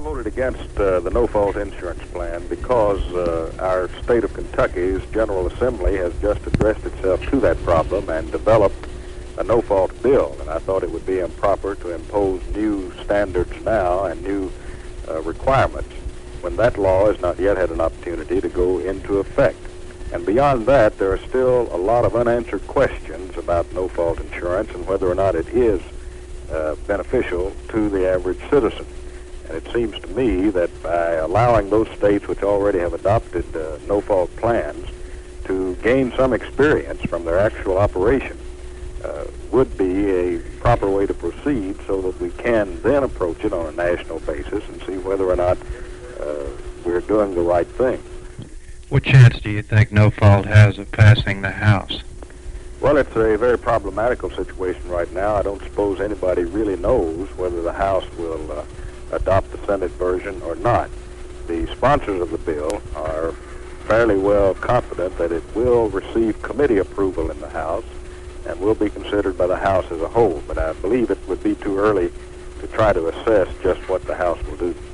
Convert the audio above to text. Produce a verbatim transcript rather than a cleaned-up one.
voted against uh, the no-fault insurance plan because uh, our state of Kentucky's General Assembly has just addressed itself to that problem and developed a no-fault bill. And I thought it would be improper to impose new standards now and new uh, requirements when that law has not yet had an opportunity to go into effect. And beyond that, there are still a lot of unanswered questions about no-fault insurance and whether or not it is uh, beneficial to the average citizen. And it seems to me that by allowing those states which already have adopted uh, no-fault plans to gain some experience from their actual operation uh, would be a proper way to proceed so that we can then approach it on a national basis and see whether or not uh, we're doing the right thing. What chance do you think no fault has of passing the House? Well, it's a very problematical situation right now. I don't suppose anybody really knows whether the House will uh, adopt the Senate version or not. The sponsors of the bill are fairly well confident that it will receive committee approval in the House and will be considered by the House as a whole. But I believe it would be too early to try to assess just what the House will do.